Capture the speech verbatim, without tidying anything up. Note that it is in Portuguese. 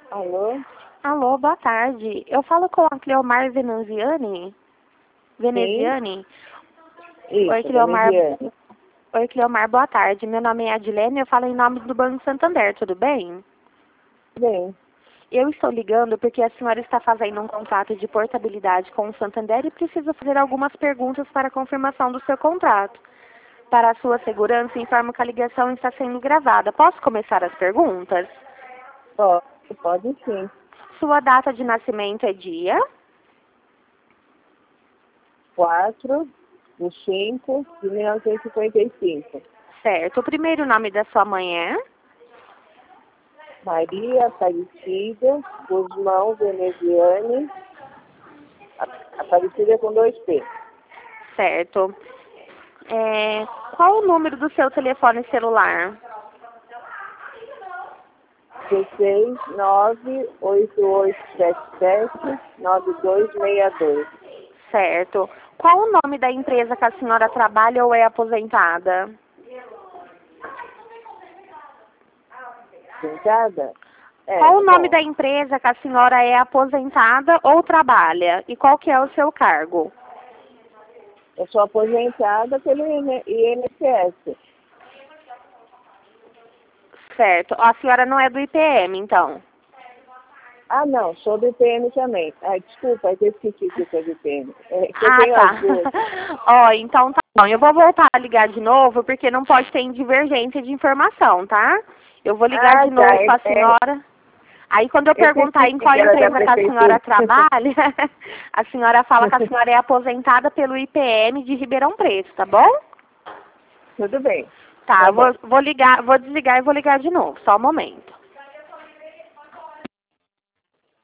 Alô? Alô, boa tarde. Eu falo com a Cleomar Veneziani? Veneziani? Oi, Isso, Cleomar. Veneziane. Oi, Cleomar, boa tarde. Meu nome é Adilene, eu falo em nome do Banco Santander, tudo bem? Bem, Eu estou ligando porque a senhora está fazendo um contrato de portabilidade com o Santander e precisa fazer algumas perguntas para a confirmação do seu contrato. Para a sua segurança, informo que a ligação está sendo gravada. Posso começar as perguntas? pode, pode sim. Sua data de nascimento é dia? quatro de cinco de mil novecentos e cinquenta e cinco. Certo. O primeiro nome da sua mãe é? Maria Aparecida Guzmão Veneziane. A- Aparecida com dois P. Certo. É, qual o número do seu telefone celular? dezesseis nove oito oito sete sete nove dois seis dois. Certo. Qual o nome da empresa que a senhora trabalha ou é aposentada? Sentada? É, Qual o nome bom, da empresa que a senhora é aposentada ou trabalha? E qual que é o seu cargo? eu sou aposentada pelo I N S S. Certo. A senhora não é do I P M, então? Ah, não, sou do I P M também. Ah, desculpa, eu esqueci que eu sou do I P M. É que eu Ah, tenho tá. as duas. Ó, então tá bom. Eu vou voltar a ligar de novo, porque não pode ter divergência de informação, tá? Eu vou ligar Ah, de tá. novo É, para a é, senhora. Aí quando eu eu perguntar em esqueci qual que era da empresa que a senhora prefeitura. trabalha, a senhora fala que a senhora é aposentada pelo I P M de Ribeirão Preto, tá bom? Tudo bem. Tá, Tá eu vou, bom. vou ligar, vou desligar e vou ligar de novo, só um momento.